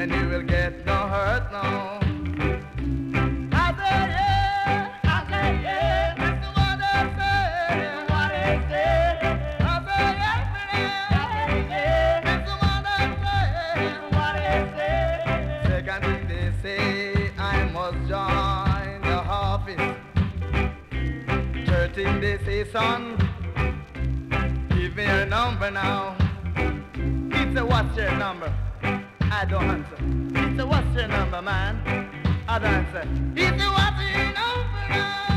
and you will get no hurt, no. They say, son, give me your number now. He said, what's your number? I don't answer. He said, what's your number, man? I don't answer. He said, what's your number now?